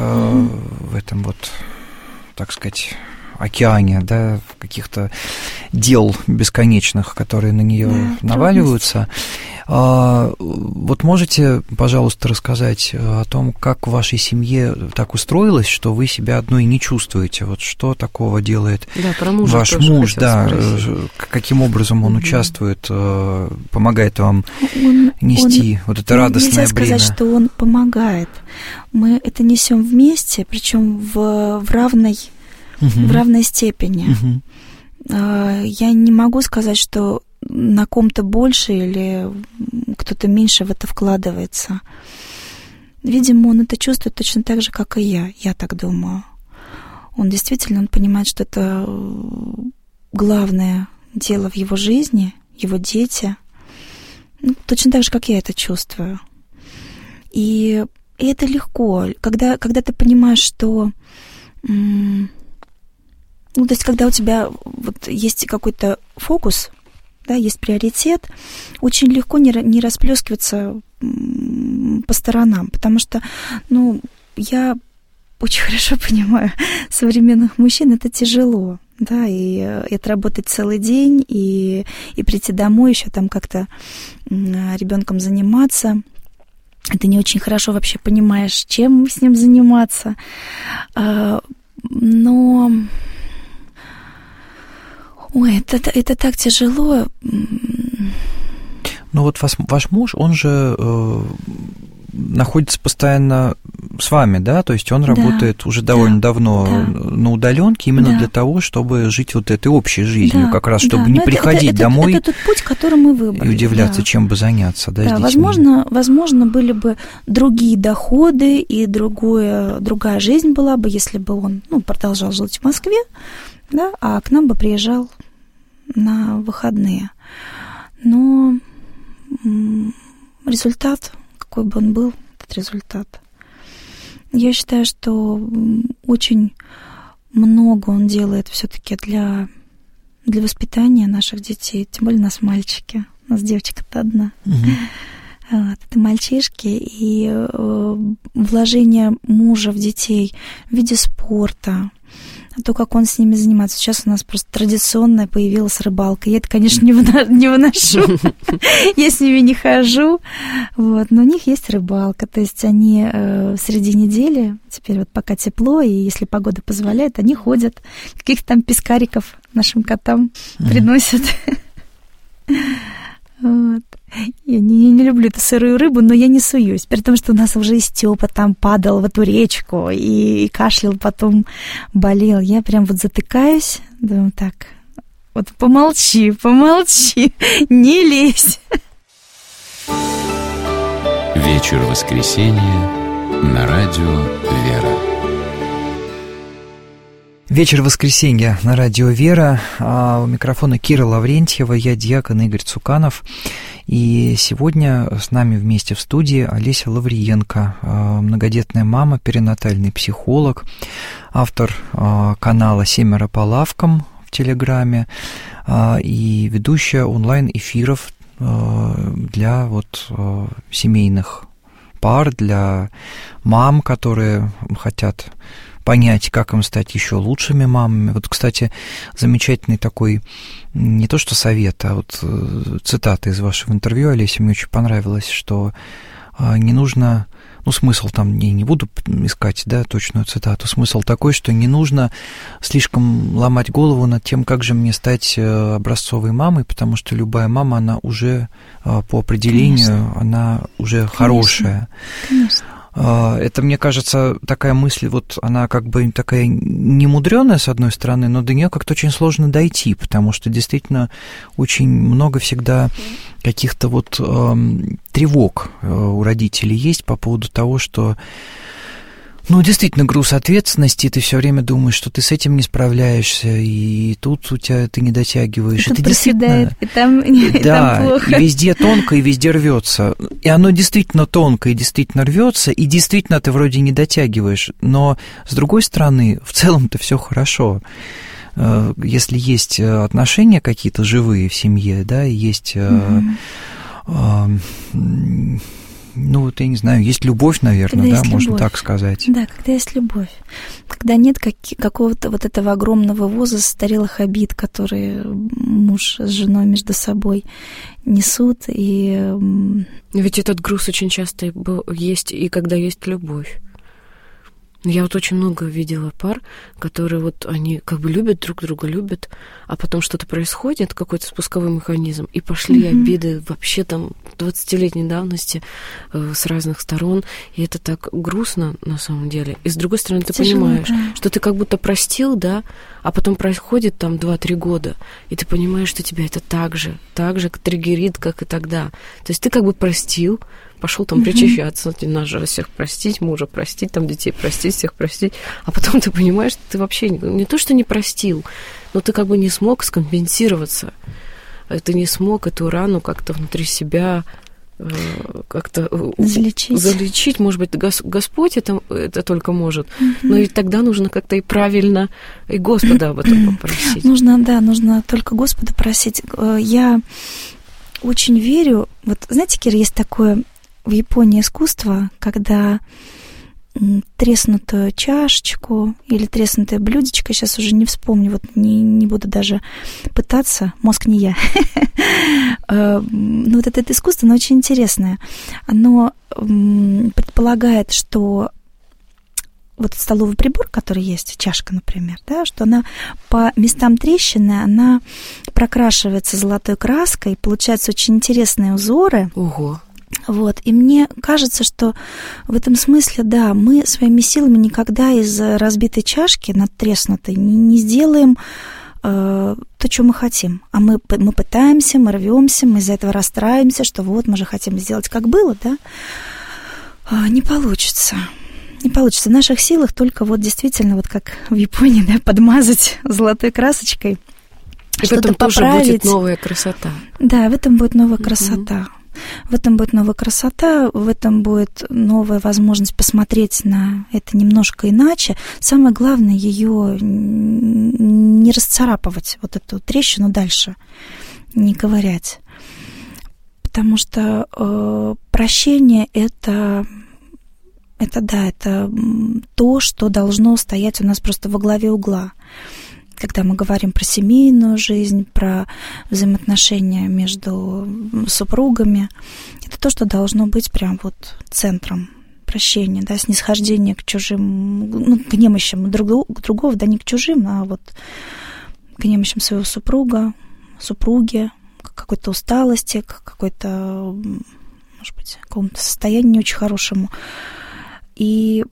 в этом вот, так сказать, океане, да, каких-то дел бесконечных, которые на нее наваливаются. Вот можете, пожалуйста, рассказать о том, как в вашей семье так устроилось, что вы себя одной не чувствуете? Вот что такого делает ваш муж, каким образом он участвует, помогает вам нести вот это радостное бремя? Нельзя сказать, что он помогает. Мы это несем вместе, причем в равной степени. Я не могу сказать, что на ком-то больше или кто-то меньше в это вкладывается. Видимо, он это чувствует точно так же, как и я так думаю. Он действительно понимает, что это главное дело в его жизни, его дети. Ну, точно так же, как я это чувствую. И это легко, когда ты понимаешь, что... Ну, то есть, когда у тебя вот есть какой-то фокус, да, есть приоритет, очень легко не расплескиваться по сторонам, потому что, ну, я очень хорошо понимаю, современных мужчин это тяжело, да, и это работать целый день, и прийти домой, еще там как-то ребенком заниматься. Ты не очень хорошо вообще понимаешь, чем с ним заниматься, но... Ой, это так тяжело. Ну вот ваш муж, он же находится постоянно с вами, да? То есть он работает уже довольно давно на удаленке именно для того, чтобы жить вот этой общей жизнью, как раз чтобы не приходить домой. Это тот путь, который мы выбрали. И удивляться, чем бы заняться, да, с детьми. Возможно, были бы другие доходы и другая жизнь была бы, если бы он продолжал жить в Москве, да, а к нам бы приезжал на выходные. Но результат, какой бы он был, этот результат. Я считаю, что очень много он делает все-таки для воспитания наших детей, тем более нас мальчики. У нас девочка-то одна. Вот, это мальчишки, и вложение мужа в детей в виде спорта, то, как он с ними занимается. Сейчас у нас просто традиционная появилась рыбалка. Я это, конечно, не выношу. Я с ними не хожу. Вот. Но у них есть рыбалка. То есть они среди недели, теперь вот пока тепло, и если погода позволяет, они ходят. Каких-то там пескариков нашим котам приносят. Вот. Я не люблю эту сырую рыбу, но я не суюсь. При том, что у нас уже и Стёпа там падал в эту речку и кашлял, потом болел. Я прям вот затыкаюсь, думаю, так, вот помолчи, не лезь. Вечер воскресенья на радио «Вера». Вечер воскресенья на радио «Вера». У микрофона Кира Лаврентьева, я диакон Игорь Цуканов. И сегодня с нами вместе в студии Олеся Лавриенко, многодетная мама, перинатальный психолог, автор канала «Семеро по лавкам» в Телеграме и ведущая онлайн-эфиров для семейных пар, для мам, которые хотят понять, как им стать еще лучшими мамами. Вот, кстати, замечательный такой, не то что совет, а вот цитата из вашего интервью, Олеся, мне очень понравилось, что не нужно, смысл там, не буду искать, да, точную цитату, смысл такой, что не нужно слишком ломать голову над тем, как же мне стать образцовой мамой, потому что любая мама, она уже по определению, конечно, она уже хорошая. Конечно. Это, мне кажется, такая мысль, вот она как бы такая немудрёная, с одной стороны, но до нее как-то очень сложно дойти, потому что действительно очень много всегда каких-то тревог у родителей есть по поводу того, что действительно, груз ответственности, и ты все время думаешь, что ты с этим не справляешься, и тут у тебя ты не дотягиваешь. Это проседает, и там плохо. И везде тонко, и везде рвется. И оно действительно тонко, и действительно рвется, и действительно ты вроде не дотягиваешь. Но, с другой стороны, в целом-то все хорошо. Если есть отношения какие-то живые в семье, да, есть... я не знаю, есть любовь, наверное, да, можно так сказать. Да, когда есть любовь. Когда нет какого-то вот этого огромного воза застарелых обид, которые муж с женой между собой несут. И... Ведь этот груз очень часто есть и когда есть любовь. Я вот очень много видела пар, которые они как бы любят друг друга, а потом что-то происходит, какой-то спусковой механизм, и пошли обиды вообще там 20-летней давности с разных сторон, и это так грустно на самом деле. И с другой стороны, ты понимаешь, что ты как будто простил, да, а потом происходит там 2-3 года, и ты понимаешь, что тебя это так же триггерит, как и тогда. То есть ты как бы простил, пошел там причащаться, надо же всех простить, мужа простить, там детей простить, всех простить, а потом ты понимаешь, что ты вообще не то, что не простил, но ты как бы не смог скомпенсироваться, ты не смог эту рану как-то внутри себя как-то залечить. Может быть, Господь это только может, но ведь тогда нужно как-то и правильно и Господа об этом попросить. Нужно только Господа просить. Я очень верю, вот знаете, Кира, есть такое в Японии искусство, когда треснутую чашечку или треснутое блюдечко, сейчас уже не вспомню, вот не буду даже пытаться, мозг не я. Но вот это искусство, оно очень интересное. Оно предполагает, что вот столовый прибор, который есть, чашка, например, да, что она по местам трещины, она прокрашивается золотой краской, получаются очень интересные узоры. Ого! Вот, и мне кажется, что в этом смысле, да, мы своими силами никогда из разбитой чашки надтреснутой не сделаем то, что мы хотим. А мы пытаемся, мы рвемся, мы из-за этого расстраиваемся, что вот мы же хотим сделать, как было, да? Не получится. Не получится. В наших силах только вот действительно, вот как в Японии, да, подмазать золотой красочкой. И в этом тоже будет новая красота. Да, в этом будет новая красота. В этом будет новая красота, в этом будет новая возможность посмотреть на это немножко иначе. Самое главное, ее не расцарапывать, вот эту трещину дальше, не ковырять. Потому что прощение это то, что должно стоять у нас просто во главе угла. Когда мы говорим про семейную жизнь, про взаимоотношения между супругами, это то, что должно быть прям вот центром прощения, да, снисхождение к чужим, ну, к немощам другого, да, не к чужим, а вот к немощам своего супруга, супруги, к какой-то усталости, к какой-то, может быть, какому-то состоянию не очень хорошему. И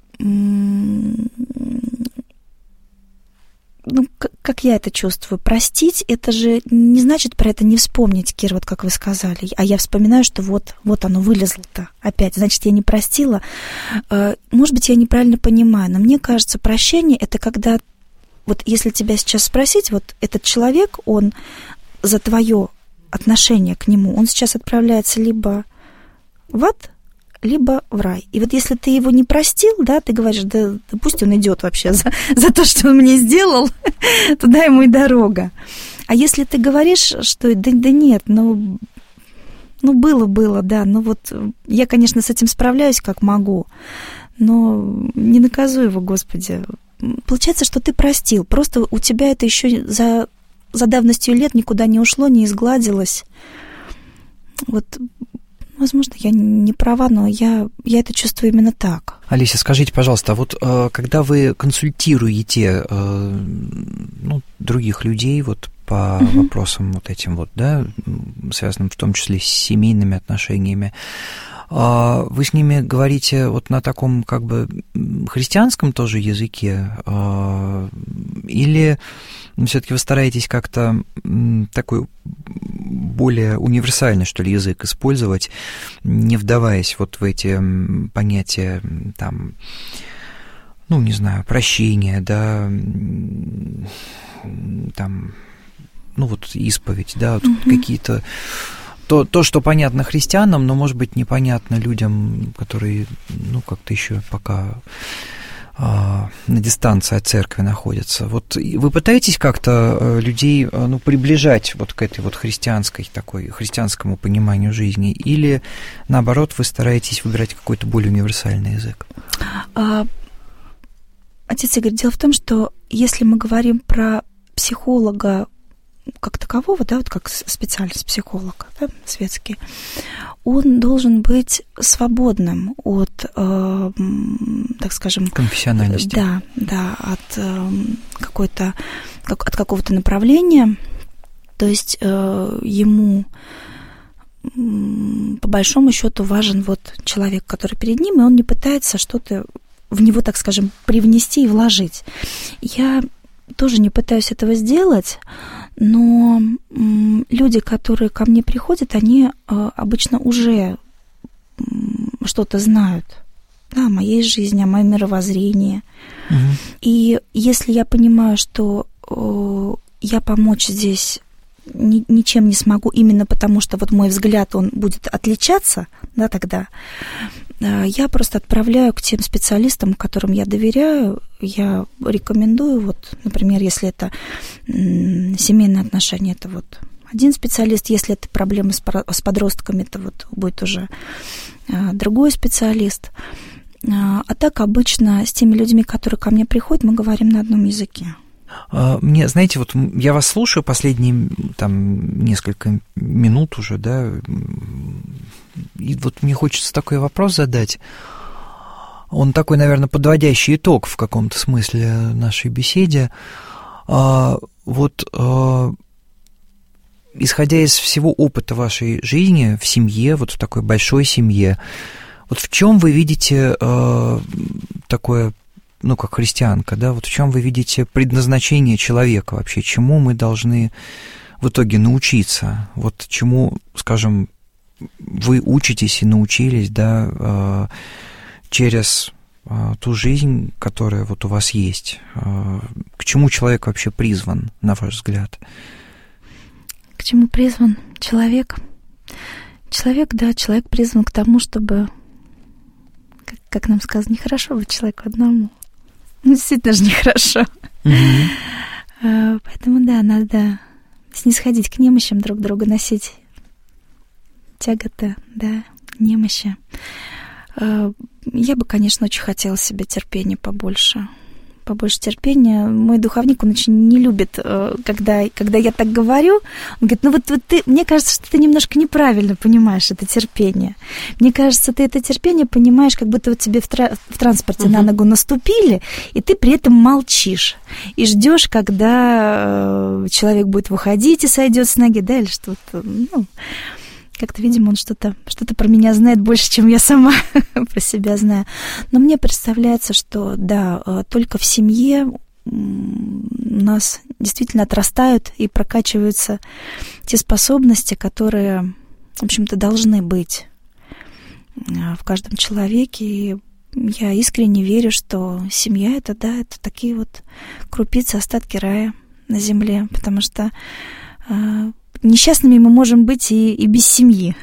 ну, как я это чувствую, простить, это же не значит про это не вспомнить, Кир, вот как вы сказали. А я вспоминаю, что вот оно вылезло-то опять, значит, я не простила. Может быть, я неправильно понимаю, но мне кажется, прощение — это когда, вот если тебя сейчас спросить, вот этот человек, он за твое отношение к нему, он сейчас отправляется либо в ад, либо в рай. И вот если ты его не простил, да, ты говоришь, да пусть он идет вообще за то, что он мне сделал, туда ему и дорога. А если ты говоришь, что да нет, ну было, да, ну вот я, конечно, с этим справляюсь как могу, но не наказуй его, Господи. Получается, что ты простил, просто у тебя это еще за давностью лет никуда не ушло, не изгладилось. Вот. Возможно, я не права, но я это чувствую именно так. Алися, скажите, пожалуйста, а вот когда вы консультируете других людей вот по вопросам вот этим вот, да, связанным в том числе с семейными отношениями, вы с ними говорите вот на таком как бы христианском тоже языке, или все-таки вы стараетесь как-то такой более универсальный, что ли, язык использовать, не вдаваясь вот в эти понятия, там, ну, не знаю, прощения, да, там, ну, вот исповедь, да, вот какие-то... То, что понятно христианам, но, может быть, непонятно людям, которые, ну, как-то еще пока на дистанции от церкви находятся. Вот вы пытаетесь как-то людей, ну, приближать вот к этой вот христианскому пониманию жизни, или, наоборот, вы стараетесь выбирать какой-то более универсальный язык? Отец Игорь, дело в том, что если мы говорим про психолога как такового, да, вот как специальность психолога, да, светский, он должен быть свободным от, так скажем... конфессиональности. Да, от какого-то направления. То есть ему, по большому счету, важен вот человек, который перед ним, и он не пытается что-то в него, так скажем, привнести и вложить. Я тоже не пытаюсь этого сделать, но люди, которые ко мне приходят, они обычно уже что-то знают, да, о моей жизни, о моем мировоззрении. И если я понимаю, что я помочь здесь ничем не смогу, именно потому что вот мой взгляд, он будет отличаться, да, тогда я просто отправляю к тем специалистам, которым я доверяю, я рекомендую, вот, например, если это семейные отношения, это вот один специалист, если это проблемы с подростками, это вот будет уже другой специалист. А так обычно с теми людьми, которые ко мне приходят, мы говорим на одном языке. Мне, знаете, вот я вас слушаю последние там несколько минут уже, да, и вот мне хочется такой вопрос задать. Он такой, наверное, подводящий итог в каком-то смысле нашей беседе. Вот исходя из всего опыта вашей жизни в семье, вот в такой большой семье, вот в чем вы видите такое, ну, как христианка, да, вот в чем вы видите предназначение человека вообще, чему мы должны в итоге научиться, вот чему, скажем, вы учитесь и научились, да, через ту жизнь, которая вот у вас есть, к чему человек вообще призван, на ваш взгляд? К чему призван человек? Человек, да, человек призван к тому, чтобы, как нам сказано, нехорошо быть человеку одному. Ну, действительно же нехорошо. Поэтому, да, надо снисходить к немощам друг друга, носить тяготы, да, немощи. Я бы, конечно, очень хотела себе терпения побольше терпения. Мой духовник, он очень не любит, когда я так говорю. Он говорит, ну вот ты, мне кажется, что ты немножко неправильно понимаешь это терпение. Мне кажется, ты это терпение понимаешь, как будто вот тебе в транспорте на ногу наступили, и ты при этом молчишь. И ждешь, когда человек будет выходить и сойдет с ноги, да, или что-то, ну... Как-то, видимо, он что-то про меня знает больше, чем я сама про себя знаю. Но мне представляется, что, да, только в семье у нас действительно отрастают и прокачиваются те способности, которые, в общем-то, должны быть в каждом человеке. И я искренне верю, что семья — это, да, это такие вот крупицы, остатки рая на земле, потому что... Несчастными мы можем быть и без семьи.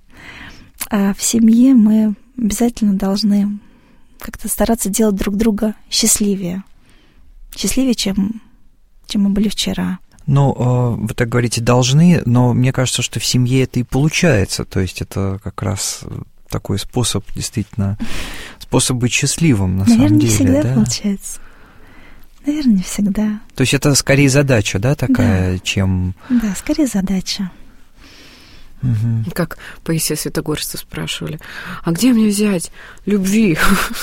А в семье мы обязательно должны как-то стараться делать друг друга счастливее. Счастливее, чем мы были вчера. Ну, вы так говорите «должны», но мне кажется, что в семье это и получается. То есть это как раз такой способ, действительно, способ быть счастливым, на самом деле. Наверное, не всегда получается. Наверное, не всегда. То есть это скорее задача, да, такая, да. чем... Да, скорее задача. Угу. Как Паисия Святогорца спрашивали, а где мне взять любви?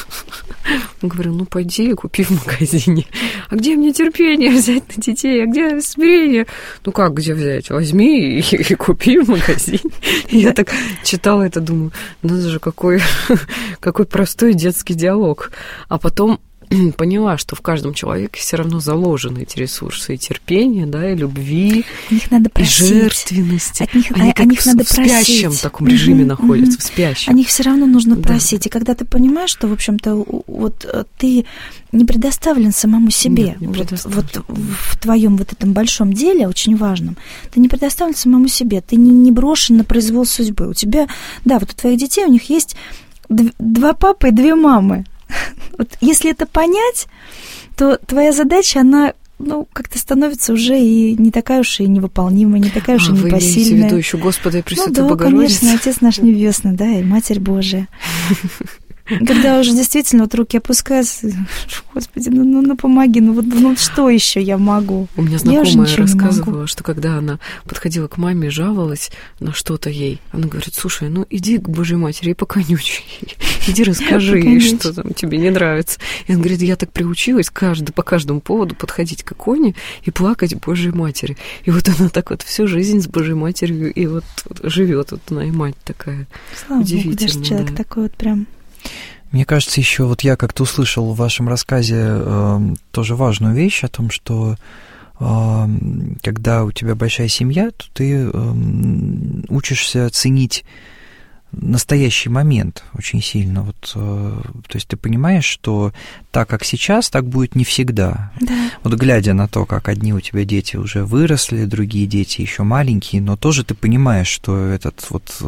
Он говорил, ну, пойди купи в магазине. А где мне терпение взять на детей? А где смирение? Ну, как где взять? Возьми и купи в магазине. И я так читала это, думаю, надо же, какой простой детский диалог. А потом поняла, что в каждом человеке все равно заложены эти ресурсы и терпения, да, и любви, их надо просить. И жертвенности. Они как надо в спящем таком режиме находятся, в спящем. О них все равно нужно просить. И когда ты понимаешь, что, в общем-то, вот ты не предоставлен самому себе, вот в твоем вот этом большом деле, очень важном, ты не предоставлен самому себе, ты не брошен на произвол судьбы. У тебя, да, вот у твоих детей, у них есть 2 папы и 2 мамы. Вот если это понять, то твоя задача, она, ну, как-то становится уже и не такая уж и невыполнимая, не такая уж и непосильная. Вы имеете в виду еще Господа и Пресвятую Богородицу? Ну да, конечно, Отец наш Небесный, да, и Матерь Божия. Когда уже действительно вот руки опускаются, Господи, ну помоги, ну что еще я могу? У меня знакомая рассказывала, что когда она подходила к маме, жаловалась на что-то ей, она говорит, слушай, ну иди к Божьей Матери и поконючи, иди расскажи ей, что там тебе не нравится. И она говорит, я так приучилась по каждому поводу подходить к иконе и плакать Божьей Матери. И вот она так вот всю жизнь с Божьей Матерью и вот живет, вот она и мать такая. Слава удивительная. Богу, даже человек такой вот прям... Мне кажется, еще вот я как-то услышал в вашем рассказе тоже важную вещь о том, что когда у тебя большая семья, то ты учишься ценить настоящий момент очень сильно. Вот, то есть ты понимаешь, что так, как сейчас, так будет не всегда. Да. Вот глядя на то, как одни у тебя дети уже выросли, другие дети еще маленькие, но тоже ты понимаешь, что этот вот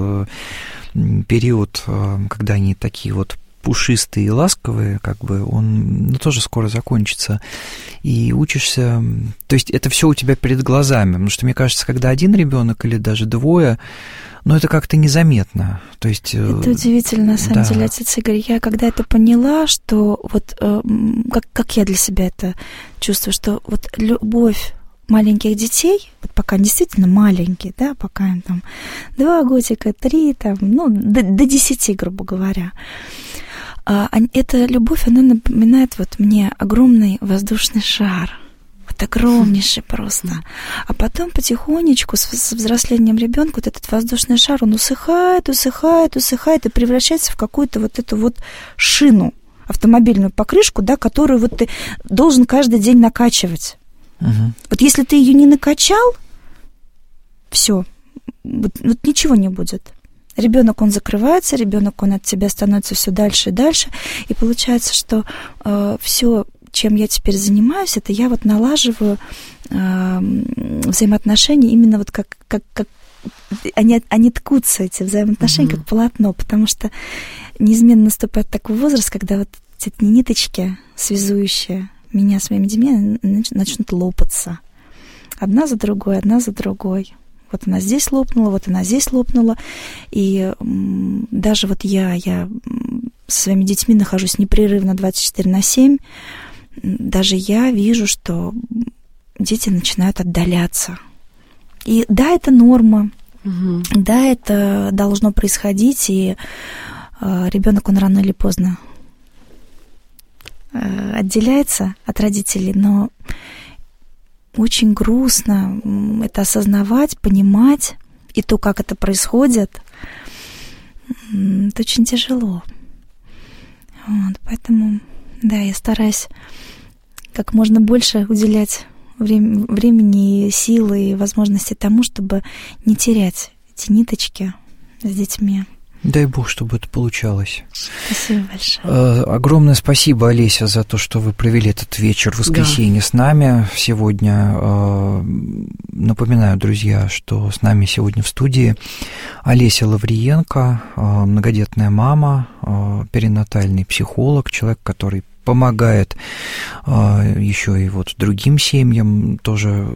период, когда они такие вот пушистые и ласковые, как бы он тоже скоро закончится. И учишься... То есть это все у тебя перед глазами. Потому что, мне кажется, когда один ребенок или даже двое, это как-то незаметно. То есть, это удивительно, на самом деле, отец Игорь. Я когда это поняла, что вот как я для себя это чувствую, что вот любовь маленьких детей, вот пока они действительно маленькие, да, пока им там 2 годика, 3, там, до 10, грубо говоря, эта любовь, она напоминает вот мне огромный воздушный шар, вот огромнейший просто. А потом потихонечку с взрослением ребенка вот этот воздушный шар, он усыхает и превращается в какую-то вот эту вот шину, автомобильную покрышку, да, которую вот ты должен каждый день накачивать. Вот если ты ее не накачал, все, вот ничего не будет. Ребенок, он закрывается, ребенок, он от тебя становится все дальше и дальше, и получается, что все, чем я теперь занимаюсь, это я вот налаживаю взаимоотношения именно вот как они ткутся, эти взаимоотношения, как полотно, потому что неизменно наступает такой возраст, когда вот эти ниточки, связующие меня с моими детьми, начнут лопаться. Одна за другой. Вот она здесь лопнула, вот она здесь лопнула. И даже вот я со своими детьми нахожусь непрерывно 24/7. Даже я вижу, что дети начинают отдаляться. И да, это норма. Да, это должно происходить. И ребенок, он рано или поздно отделяется от родителей, но очень грустно это осознавать, понимать, и то, как это происходит, это очень тяжело. Вот, поэтому, да, я стараюсь как можно больше уделять времени, силы и возможности тому, чтобы не терять эти ниточки с детьми. Дай Бог, чтобы это получалось. Спасибо большое. Огромное спасибо, Олеся, за то, что вы провели этот вечер в воскресенье с нами сегодня. Напоминаю, друзья, что с нами сегодня в студии Олеся Лавриенко, многодетная мама, перинатальный психолог, человек, который помогает еще и вот другим семьям, тоже,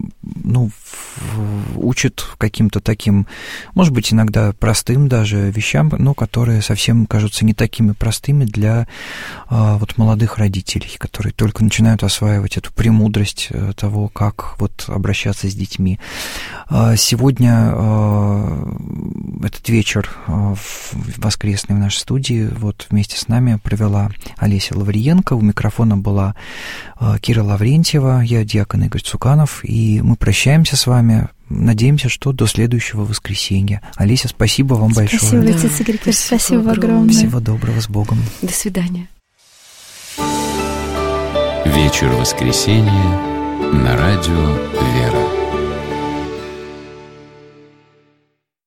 учит каким-то таким, может быть, иногда простым даже вещам, но которые совсем кажутся не такими простыми для вот молодых родителей, которые только начинают осваивать эту премудрость того, как вот обращаться с детьми. Сегодня этот вечер воскресный в нашей студии вот вместе с нами провела Олеся Лавриенко. У микрофона была Кира Лаврентьева, я диакон Игорь Цуканов, и мы прощаемся с вами. Надеемся, что до следующего воскресенья. Олеся, спасибо вам большое. Спасибо, отец Игорь, спасибо огромное. Всего доброго, с Богом. До свидания. Вечер воскресенья на радио